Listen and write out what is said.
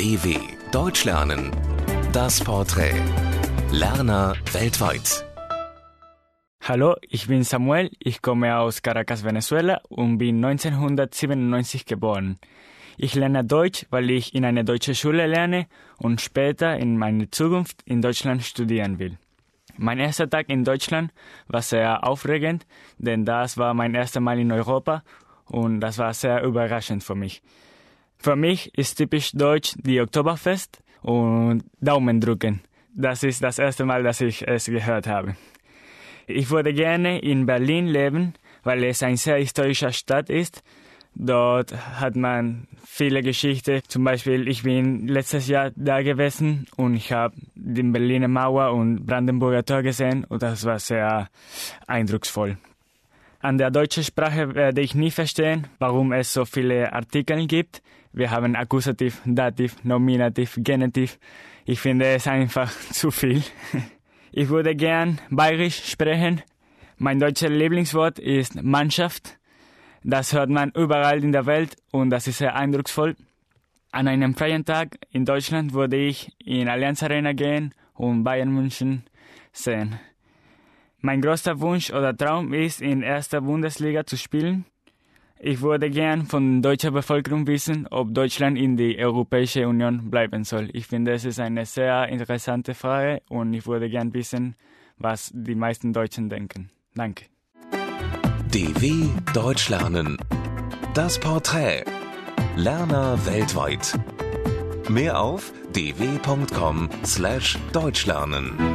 DW Deutsch lernen. Das Porträt. Lerner weltweit. Hallo, ich bin Samuel, ich komme aus Caracas, Venezuela und bin 1997 geboren. Ich lerne Deutsch, weil ich in einer deutschen Schule lerne und später in meiner Zukunft in Deutschland studieren will. Mein erster Tag in Deutschland war sehr aufregend, denn das war mein erstes Mal in Europa und das war sehr überraschend für mich. Für mich ist typisch deutsch die Oktoberfest und Daumen drücken. Das ist das erste Mal, dass ich es gehört habe. Ich würde gerne in Berlin leben, weil es eine sehr historische Stadt ist. Dort hat man viele Geschichten. Zum Beispiel, ich bin letztes Jahr da gewesen und ich habe die Berliner Mauer und Brandenburger Tor gesehen und das war sehr eindrucksvoll. An der deutschen Sprache werde ich nie verstehen, warum es so viele Artikel gibt. Wir haben Akkusativ, Dativ, Nominativ, Genitiv. Ich finde es einfach zu viel. Ich würde gern Bayerisch sprechen. Mein deutsches Lieblingswort ist Mannschaft. Das hört man überall in der Welt und das ist sehr eindrucksvoll. An einem freien Tag in Deutschland würde ich in Allianz Arena gehen und Bayern München sehen. Mein größter Wunsch oder Traum ist, in erster Bundesliga zu spielen. Ich würde gern von der deutschen Bevölkerung wissen, ob Deutschland in die Europäische Union bleiben soll. Ich finde, es ist eine sehr interessante Frage und ich würde gern wissen, was die meisten Deutschen denken. Danke. DW Deutsch lernen. Das Porträt. Lerner weltweit. Mehr auf dw.com/deutschlernen.